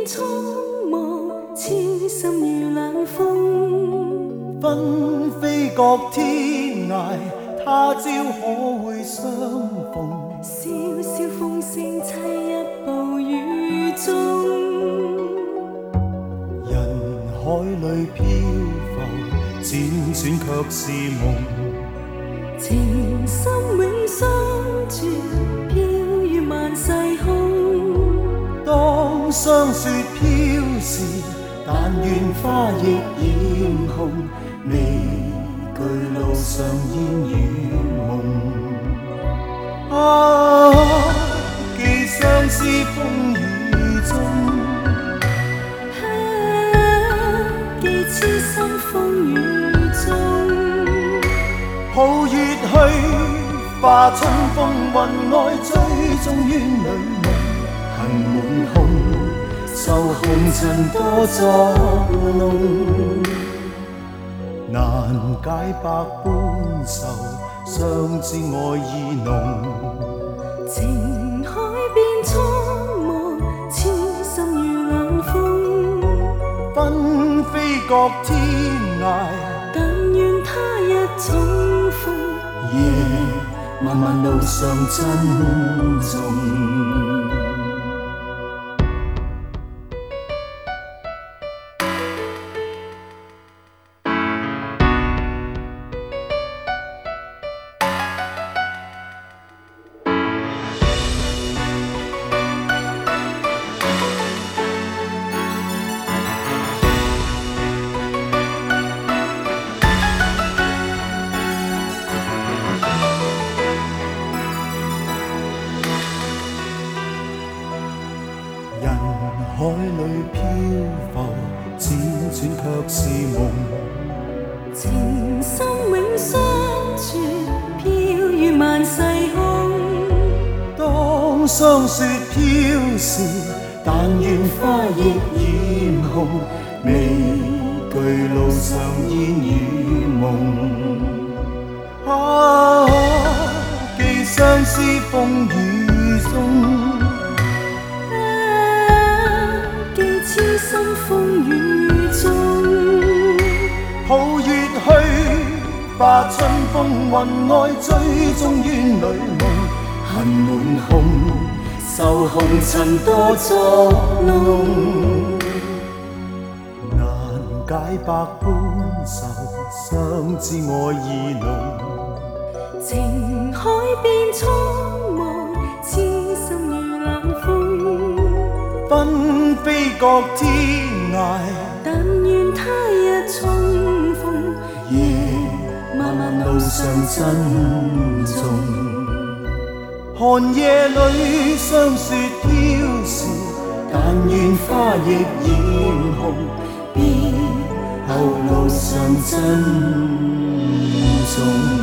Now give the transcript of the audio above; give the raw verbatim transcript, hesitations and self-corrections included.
匆忙，痴心如冷风。 纷飞各天涯，他朝可會相逢？ 笑笑風聲凄泣暴雨中， 人海裏漂浮，輾轉卻是夢。 情深永相絕，飄於萬世空。 當霜雪飄時，但願花亦染紅，未懼路上煙與夢。啊，寄相思風雨中， 啊，寄痴心風雨中。 抱月去，化春風雲外，追蹤於女夢。恨滿胸，受紅塵多作弄，難解百般愁，相知愛意濃。 情海變蒼茫，痴心如冷風。 紛飛各天涯， 但願他日重逢。 夜漫漫路上珍重。人海裏漂浮，輾轉卻是夢。 情深永相絕，飄於萬世空。 當霜雪飄時，但願花亦染紅，未懼路上煙與夢。啊，寄相思風雨中。 痴心風雨中， 抱月去，化春風雲外，追蹤於女夢。恨滿胸，受紅塵多作弄，難解百般愁，相知愛意濃。 情海變蒼茫，痴心如冷風。 紛飛各天涯， 但願他日重逢。 夜漫漫路上珍重。寒夜裏霜雪飄時，但願花亦染紅，別後路上珍重。